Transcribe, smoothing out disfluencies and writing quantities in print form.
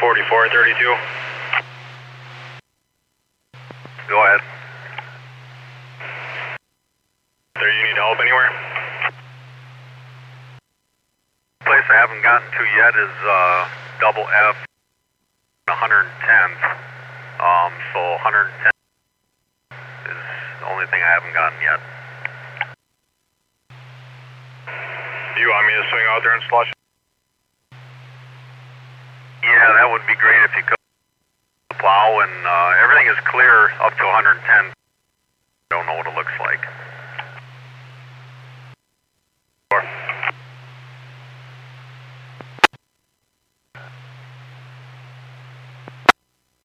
4432. Go ahead. There, you need help anywhere? Place I haven't gotten to yet is double F 110th. So 110 is the only thing I haven't gotten yet. Do you want me to swing out there and slush?